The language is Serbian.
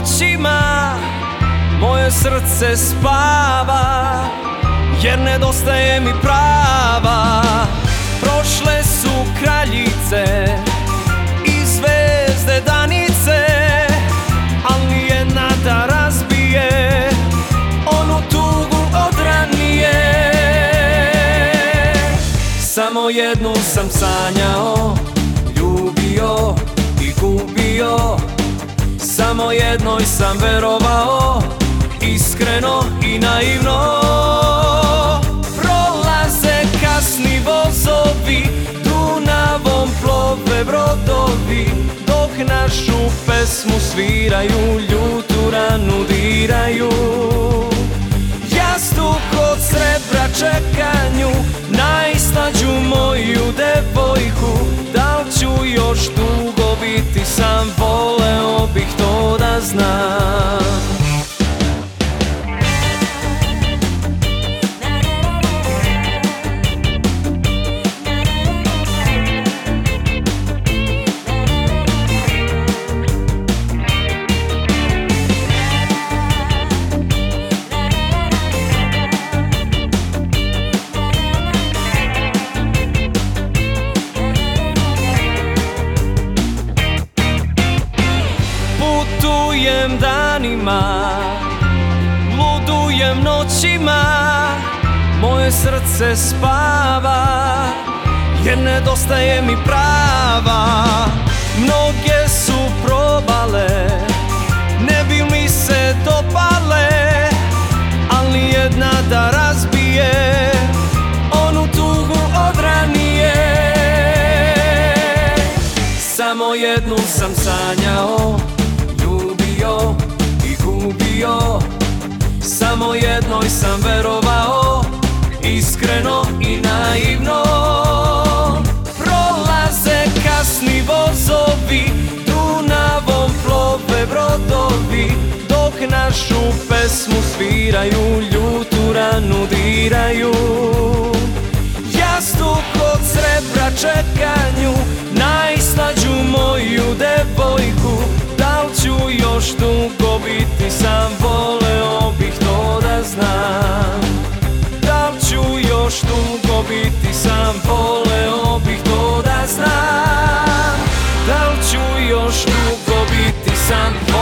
noćima moje srce spava, jer nedostaje mi prava. Prošle su kraljice i zvezde danice, al nijedna da razbije onu tugu od ranije. Samo jednu sam sanjao, ljubio i gubio, samo jednoj sam verovao, iskreno i naivno. Prolaze kasni vozovi, Dunavom plove brodovi, dok našu pesmu sviraju, ljutu ranu diraju. Jastuk od srebra čekanju, najslađu moju devojku. Da li ću još dugo biti sam, voleo bih to da znam. Putujem danima, ludujem noćima, moje srce spava, jer nedostaje mi prava. Mnoge su probale, ne bi mi se dopale, al nijedna da razbije onu tugu od ranije. Samo jednu sam sanjao, ljubio i gubio, samo jednoj sam verovao, iskreno i naivno. Prolaze kasni vozovi, Dunavom plove brodovi, dok našu pesmu sviraju, ljutu ranu diraju. Jastuk od srebra čekanju, najslađu moju devojku. Da li ću još dugo biti sam, voleo bih to da znam. Da li ću još dugo biti sam, voleo bih to da znam. Da li ću još dugo biti sam,